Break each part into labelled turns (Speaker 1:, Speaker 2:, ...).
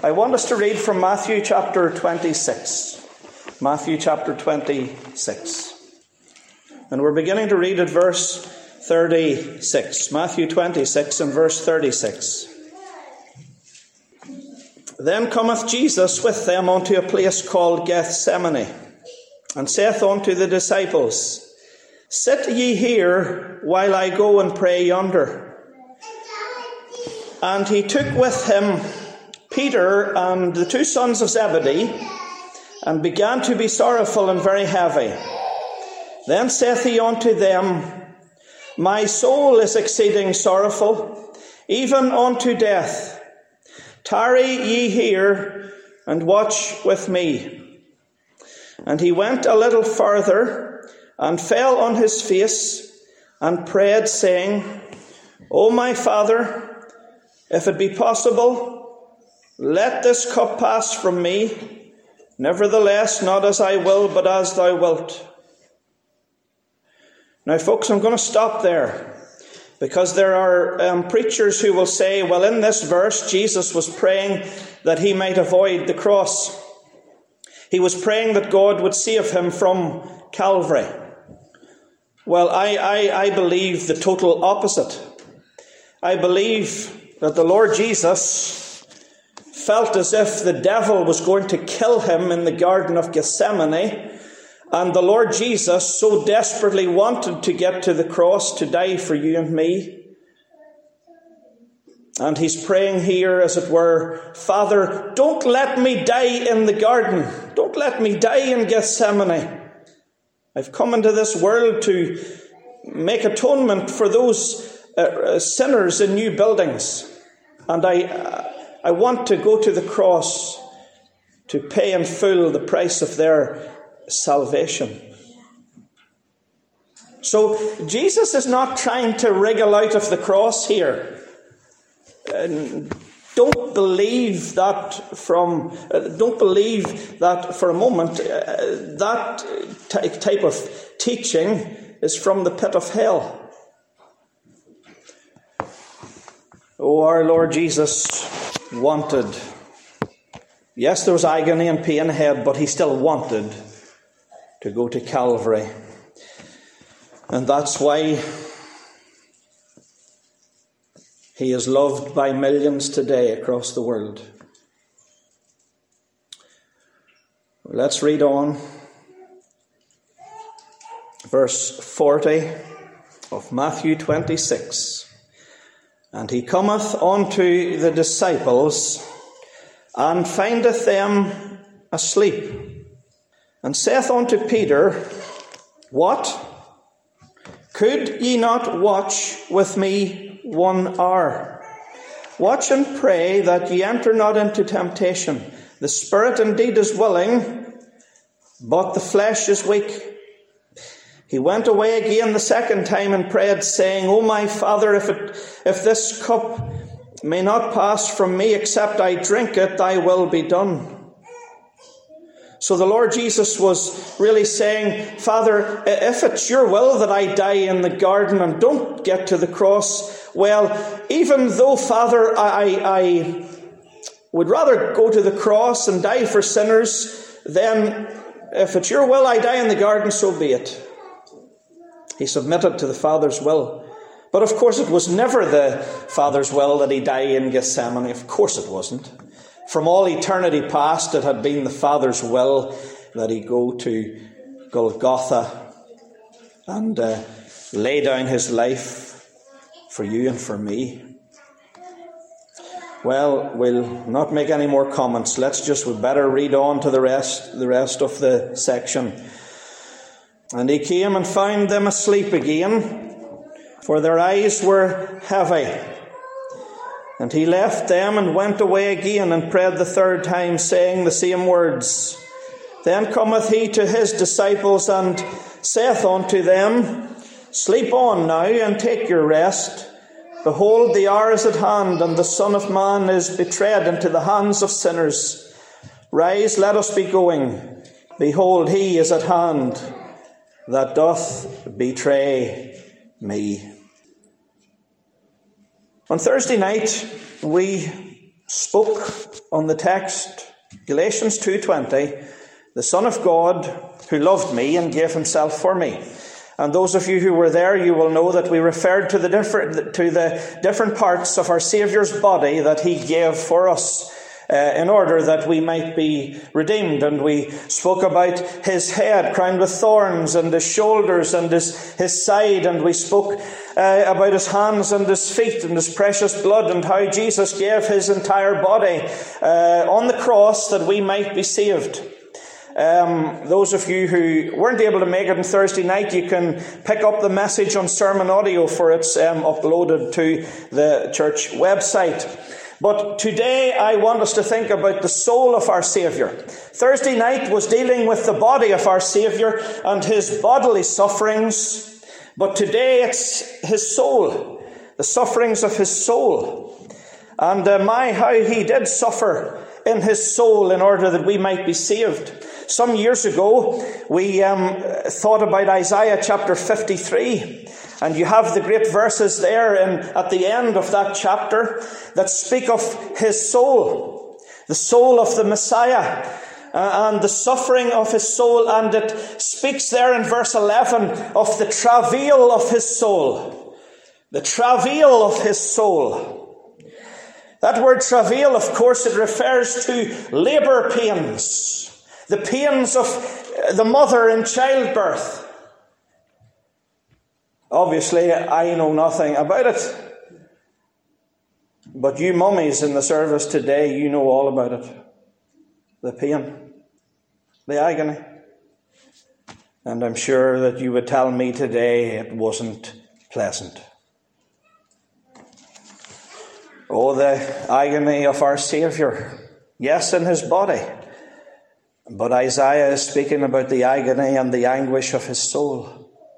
Speaker 1: I want us to read from Matthew chapter 26. Matthew chapter 26. And we're beginning to read at verse 36. Matthew 26 and verse 36. Then cometh Jesus with them unto a place called Gethsemane, and saith unto the disciples, Sit ye here, while I go and pray yonder. And he took with him Peter and the two sons of Zebedee, and began to be sorrowful and very heavy. Then saith he unto them, My soul is exceeding sorrowful, even unto death. Tarry ye here, and watch with me. And he went a little farther, and fell on his face, and prayed, saying, O my Father, if it be possible, let this cup pass from me. Nevertheless, not as I will, but as thou wilt. Now, folks, I'm going to stop there, because there are preachers who will say, well, in this verse, Jesus was praying that he might avoid the cross. He was praying that God would save him from Calvary. Well, I believe the total opposite. I believe that the Lord Jesus felt as if the devil was going to kill him in the Garden of Gethsemane, and the Lord Jesus so desperately wanted to get to the cross to die for you and me. And he's praying here, as it were, Father, don't let me die in the garden. Don't let me die in Gethsemane. I've come into this world to make atonement for those sinners in new buildings. And I want to go to the cross to pay in full the price of their salvation. So Jesus is not trying to wriggle out of the cross here. Don't believe that for a moment. That type of teaching is from the pit of hell. Oh, our Lord Jesus wanted. Yes, there was agony and pain ahead, but he still wanted to go to Calvary. And that's why he is loved by millions today across the world. Let's read on. Verse 40 of Matthew 26. And he cometh unto the disciples, and findeth them asleep, and saith unto Peter, What? Could ye not watch with me 1 hour? Watch and pray that ye enter not into temptation. The spirit indeed is willing, but the flesh is weak. He went away again the second time and prayed, saying, O my Father, if this cup may not pass from me except I drink it, thy will be done. So the Lord Jesus was really saying, Father, if it's your will that I die in the garden and don't get to the cross, well, even though, Father, I would rather go to the cross and die for sinners, then if it's your will I die in the garden, so be it. He submitted to the Father's will. But of course it was never the Father's will that he die in Gethsemane. Of course it wasn't. From all eternity past, it had been the Father's will that he go to Golgotha and lay down his life for you and for me. Well, we'll not make any more comments. We better read on to the rest of the section. And he came and found them asleep again, for their eyes were heavy. And he left them and went away again and prayed the third time, saying the same words. Then cometh he to his disciples and saith unto them, Sleep on now and take your rest. Behold, the hour is at hand, and the Son of Man is betrayed into the hands of sinners. Rise, let us be going. Behold, he is at hand that doth betray me. On Thursday night, we spoke on the text, Galatians 2:20, the Son of God who loved me and gave himself for me. And those of you who were there, you will know that we referred to the different parts of our Saviour's body that he gave for us in order that we might be redeemed. And we spoke about his head crowned with thorns, and his shoulders, and his side, and we spoke about his hands and his feet and his precious blood, and how Jesus gave his entire body on the cross that we might be saved. Those of you who weren't able to make it on Thursday night, you can pick up the message on sermon audio, for it's uploaded to the church website. But today I want us to think about the soul of our Saviour. Thursday night was dealing with the body of our Saviour and his bodily sufferings, but today it's his soul, the sufferings of his soul. And how he did suffer in his soul in order that we might be saved. Some years ago, we thought about Isaiah chapter 53. And you have the great verses there at the end of that chapter that speak of his soul, the soul of the Messiah, and the suffering of his soul. And it speaks there in verse 11 of the travail of his soul. The travail of his soul. That word travail, of course, it refers to labour pains, the pains of the mother in childbirth. Obviously, I know nothing about it. But you mummies in the service today, you know all about it. The pain, the agony. And I'm sure that you would tell me today it wasn't pleasant. Oh, the agony of our Saviour. Yes, in his body. But Isaiah is speaking about the agony and the anguish of his soul.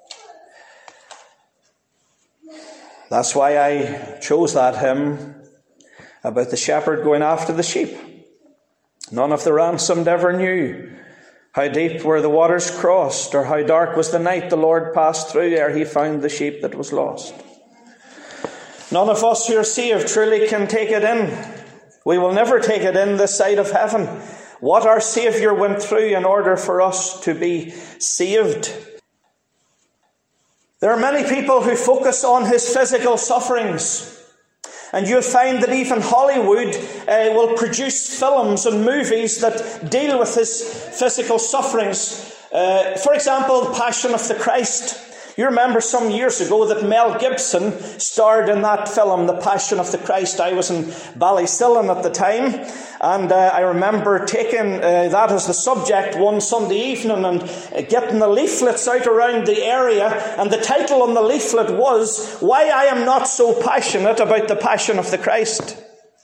Speaker 1: That's why I chose that hymn about the shepherd going after the sheep. None of the ransomed ever knew how deep were the waters crossed, or how dark was the night the Lord passed through ere he found the sheep that was lost. None of us who are saved truly can take it in. We will never take it in this side of heaven, what our Saviour went through in order for us to be saved. There are many people who focus on his physical sufferings. And you'll find that even Hollywood will produce films and movies that deal with his physical sufferings. For example, The Passion of the Christ. You remember some years ago that Mel Gibson starred in that film, The Passion of the Christ. I was in Ballysillin at the time, and I remember taking that as the subject one Sunday evening and getting the leaflets out around the area, and the title on the leaflet was, "Why I Am Not So Passionate About the Passion of the Christ."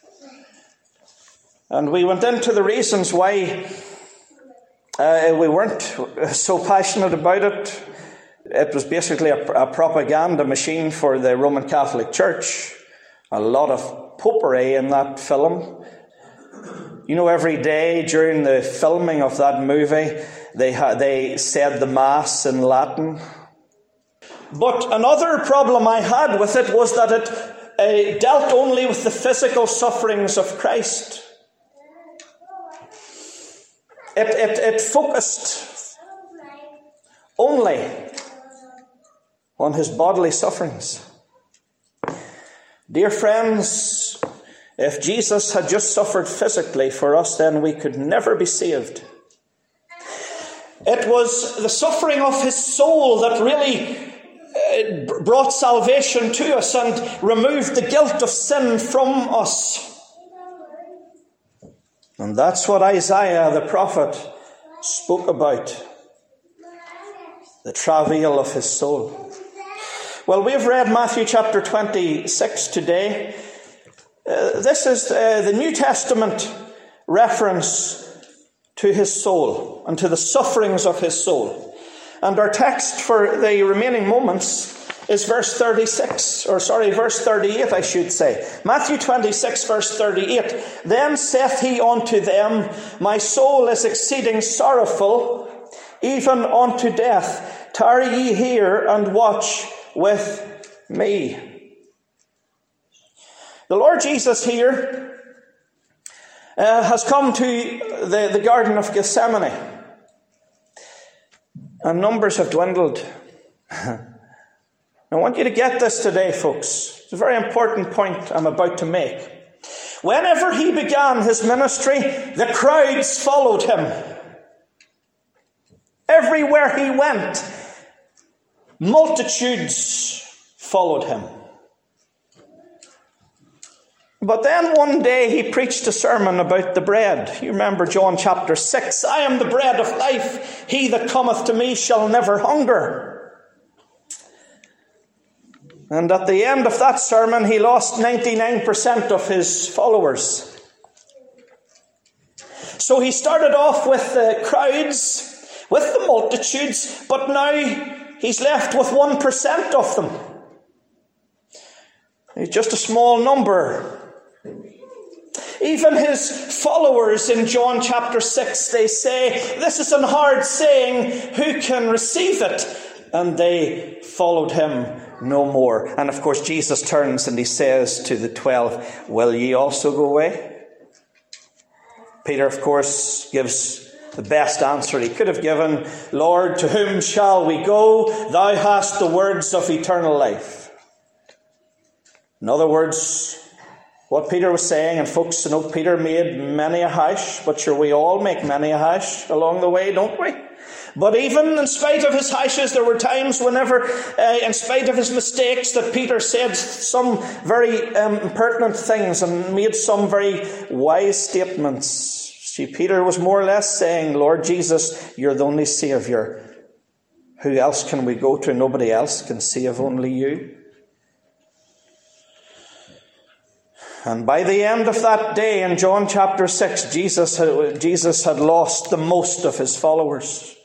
Speaker 1: And we went into the reasons why we weren't so passionate about it. It was basically a propaganda machine for the Roman Catholic Church. A lot of popery in that film. You know, every day during the filming of that movie, they said the Mass in Latin. But another problem I had with it was that it dealt only with the physical sufferings of Christ. It focused only on his bodily sufferings. Dear friends, if Jesus had just suffered physically for us, then we could never be saved. It was the suffering of his soul that really brought salvation to us and removed the guilt of sin from us. And that's what Isaiah the prophet spoke about. The travail of his soul. Well, we've read Matthew chapter 26 today. This is the New Testament reference to his soul and to the sufferings of his soul. And our text for the remaining moments is verse 38, I should say. Matthew 26, verse 38. Then saith he unto them, My soul is exceeding sorrowful, even unto death. Tarry ye here and watch with me. The Lord Jesus here has come to the Garden of Gethsemane. And numbers have dwindled. I want you to get this today, folks. It's a very important point I'm about to make. Whenever he began his ministry, the crowds followed him. Everywhere he went, multitudes followed him. But then one day he preached a sermon about the bread. You remember John chapter 6. I am the bread of life. He that cometh to me shall never hunger. And at the end of that sermon, he lost 99% of his followers. So he started off with the crowds, with the multitudes, but now he's left with 1% of them. He's just a small number. Even his followers in John chapter 6, they say, this is an hard saying, who can receive it? And they followed him no more. And of course Jesus turns and he says to the 12, will ye also go away? Peter, of course, gives the best answer he could have given. Lord, to whom shall we go? Thou hast the words of eternal life. In other words, what Peter was saying, and folks, you know, Peter made many a hash, but sure, we all make many a hash along the way, don't we? But even in spite of his hashes, there were times whenever, in spite of his mistakes, that Peter said some very impertinent things and made some very wise statements. See, Peter was more or less saying, Lord Jesus, you're the only Saviour. Who else can we go to? Nobody else can save, only you. And by the end of that day in John chapter 6, Jesus had lost the most of his followers.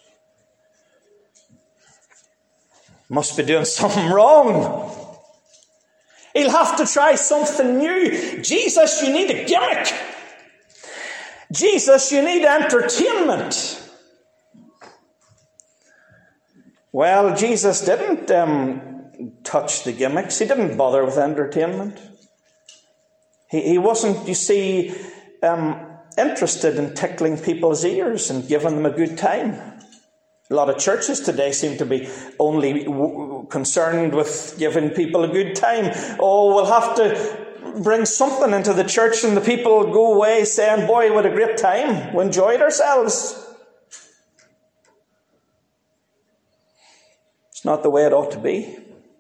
Speaker 1: Must be doing something wrong. He'll have to try something new. Jesus, you need a gimmick. Jesus, you need entertainment. Well, Jesus didn't touch the gimmicks. He didn't bother with entertainment. He wasn't, you see, interested in tickling people's ears and giving them a good time. A lot of churches today seem to be only concerned with giving people a good time. Oh, we'll have to bring something into the church and the people will go away saying, boy, what a great time. We enjoyed ourselves. It's not the way it ought to be.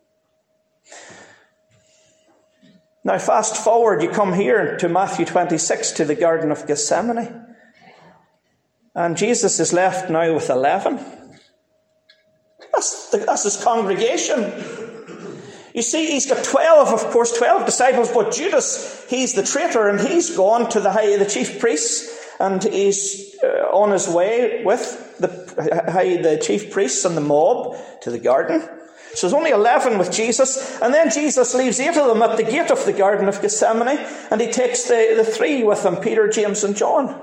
Speaker 1: Now fast forward, you come here to Matthew 26, to the Garden of Gethsemane. And Jesus is left now with 11. That's his congregation. You see, he's got 12, of course, 12 disciples, but Judas, he's the traitor, and he's gone to the chief priests, and he's on his way with the chief priests and the mob to the garden. So there's only 11 with Jesus, and then Jesus leaves 8 of them at the gate of the Garden of Gethsemane, and he takes the 3 with him, Peter, James and John.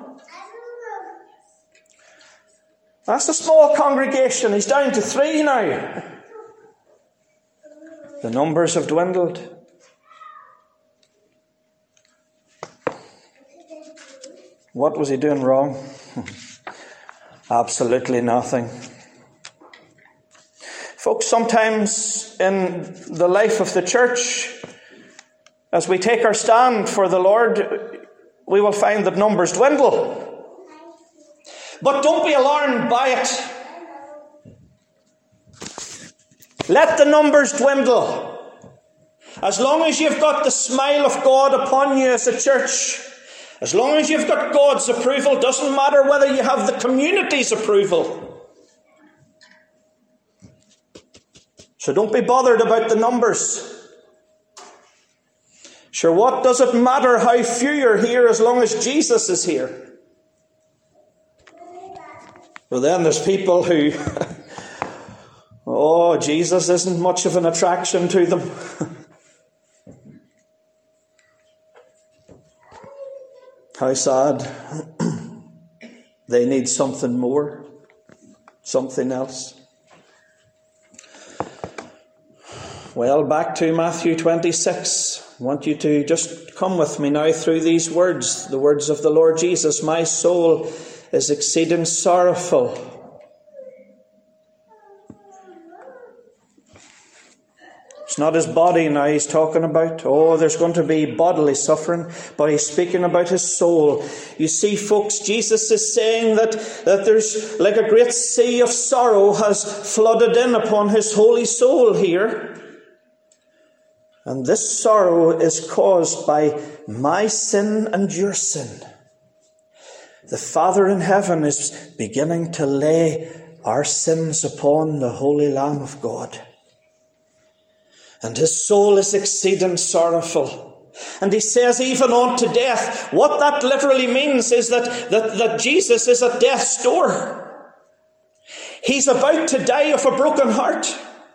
Speaker 1: That's a small congregation. He's down to 3 now. The numbers have dwindled. What was he doing wrong? Absolutely nothing. Folks, sometimes in the life of the church, as we take our stand for the Lord, we will find that numbers dwindle. But don't be alarmed by it. Let the numbers dwindle. As long as you've got the smile of God upon you as a church, as long as you've got God's approval, doesn't matter whether you have the community's approval. So don't be bothered about the numbers. Sure, what does it matter how few are here as long as Jesus is here? Well, then there's people who, Jesus isn't much of an attraction to them. How sad. They need something more, something else. Well, back to Matthew 26. I want you to just come with me now through these words, the words of the Lord Jesus. My soul is exceeding sorrowful. It's not his body now he's talking about. Oh, there's going to be bodily suffering, but he's speaking about his soul. You see, folks, Jesus is saying that there's like a great sea of sorrow has flooded in upon his holy soul here. And this sorrow is caused by my sin and your sin. The Father in heaven is beginning to lay our sins upon the Holy Lamb of God. And his soul is exceeding sorrowful. And he says, even unto death. What that literally means is that Jesus is at death's door. He's about to die of a broken heart.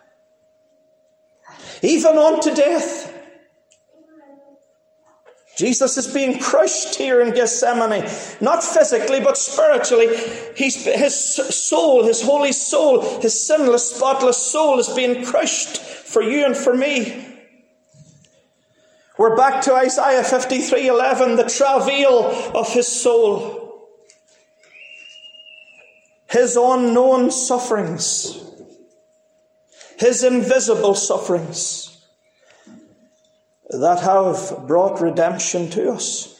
Speaker 1: Even unto death. Jesus is being crushed here in Gethsemane. Not physically, but spiritually. His soul, his holy soul, his sinless, spotless soul is being crushed for you and for me. We're back to Isaiah 53:11, the travail of his soul. His unknown sufferings. His invisible sufferings that have brought redemption to us.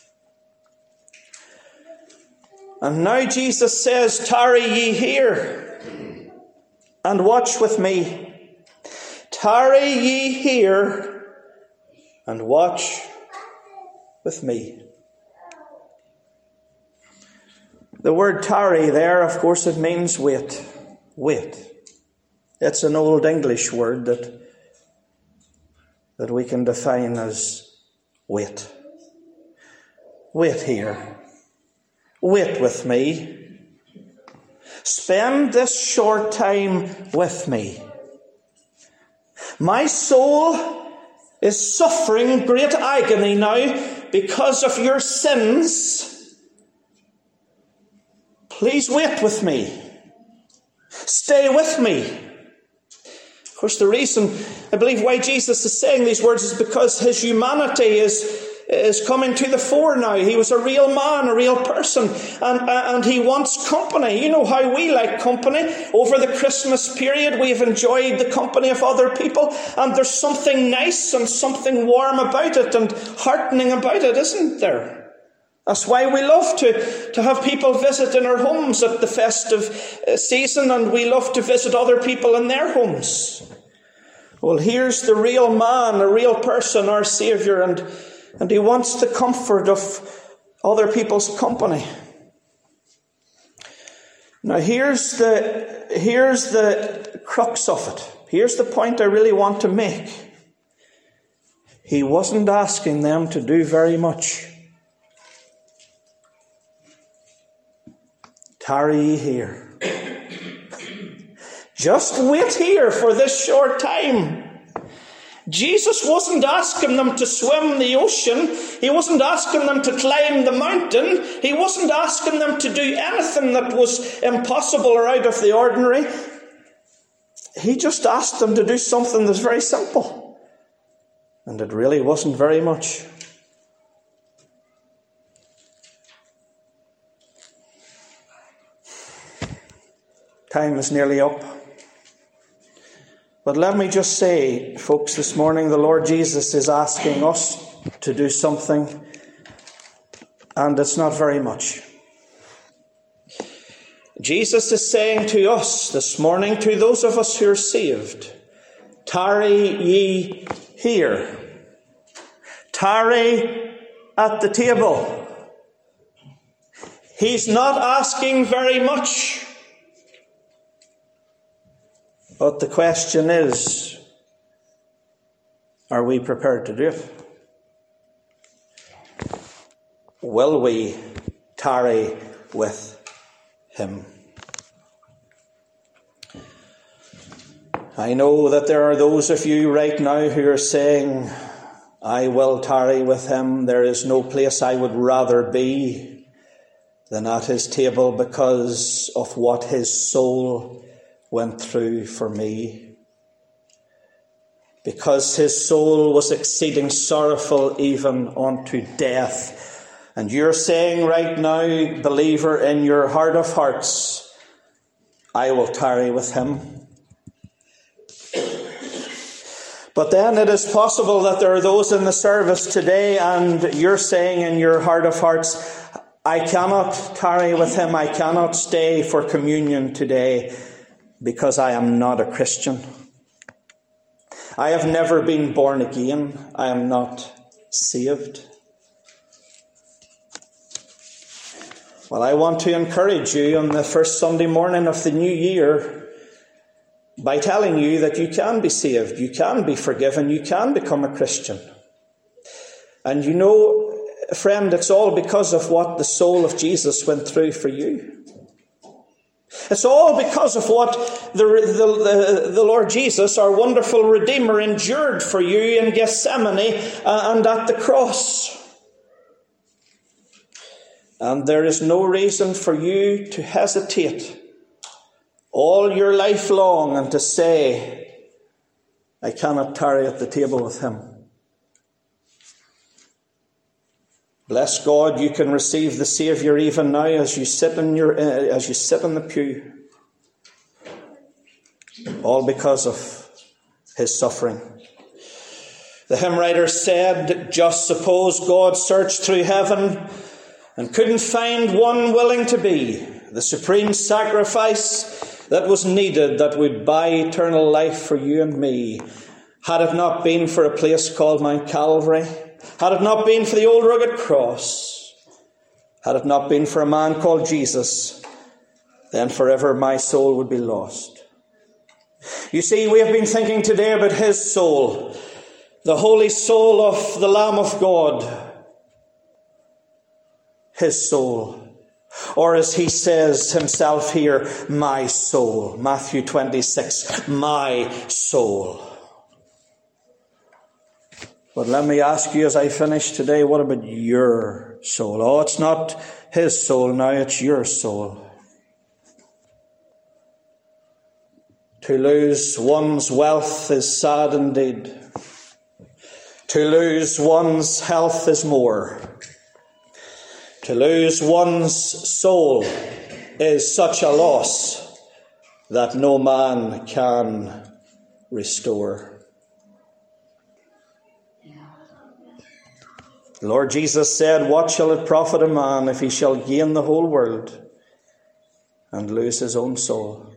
Speaker 1: And now Jesus says, tarry ye here and watch with me. Tarry ye here and watch with me. The word tarry there, of course, it means wait. Wait. It's an old English word that we can define as wait. Wait here. Wait with me. Spend this short time with me. My soul is suffering great agony now because of your sins. Please wait with me. Stay with me. Of course, the reason, I believe, why Jesus is saying these words is because his humanity is coming to the fore now. He was a real man, a real person, and he wants company. You know how we like company. Over the Christmas period, we've enjoyed the company of other people, and there's something nice and something warm about it and heartening about it, isn't there? That's why we love to have people visit in our homes at the festive season, and we love to visit other people in their homes. Well, here's the real man, a real person, our Saviour, and he wants the comfort of other people's company. Now, here's the crux of it. Here's the point I really want to make. He wasn't asking them to do very much. Tarry ye here. Just wait here for this short time. Jesus wasn't asking them to swim the ocean. He wasn't asking them to climb the mountain. He wasn't asking them to do anything that was impossible or out of the ordinary. He just asked them to do something that's very simple. And it really wasn't very much. Time is nearly up. But let me just say, folks, this morning the Lord Jesus is asking us to do something, and it's not very much. Jesus is saying to us this morning, to those of us who are saved, tarry ye here. Tarry at the table. He's not asking very much. But the question is, are we prepared to do it? Will we tarry with him? I know that there are those of you right now who are saying, I will tarry with him. There is no place I would rather be than at his table because of what his soul went through for me. because his soul was exceeding sorrowful even unto death. And you're saying right now, believer, in your heart of hearts, I will tarry with him. But then it is possible that there are those in the service today, and you're saying in your heart of hearts, I cannot tarry with him, I cannot stay for communion today because I am not a Christian. I have never been born again. I am not saved. Well, I want to encourage you on the first Sunday morning of the new year by telling you that you can be saved, you can be forgiven, you can become a Christian. And you know, friend, it's all because of what the soul of Jesus went through for you. It's all because of what the Lord Jesus, our wonderful Redeemer, endured for you in Gethsemane and at the cross. And there is no reason for you to hesitate all your life long and to say, I cannot tarry at the table with him. Bless God, you can receive the Saviour even now as you sit in the pew. All because of his suffering. The hymn writer said, just suppose God searched through heaven and couldn't find one willing to be the supreme sacrifice that was needed that would buy eternal life for you and me. Had it not been for a place called Mount Calvary, had it not been for the old rugged cross, had it not been for a man called Jesus, then forever my soul would be lost. You see, we have been thinking today about his soul, the holy soul of the Lamb of God. His soul. Or as he says himself here, my soul. Matthew 26, my soul. But let me ask you as I finish today, what about your soul? Oh, it's not his soul now, it's your soul. To lose one's wealth is sad indeed. To lose one's health is more. To lose one's soul is such a loss that no man can restore. The Lord Jesus said, what shall it profit a man if he shall gain the whole world and lose his own soul?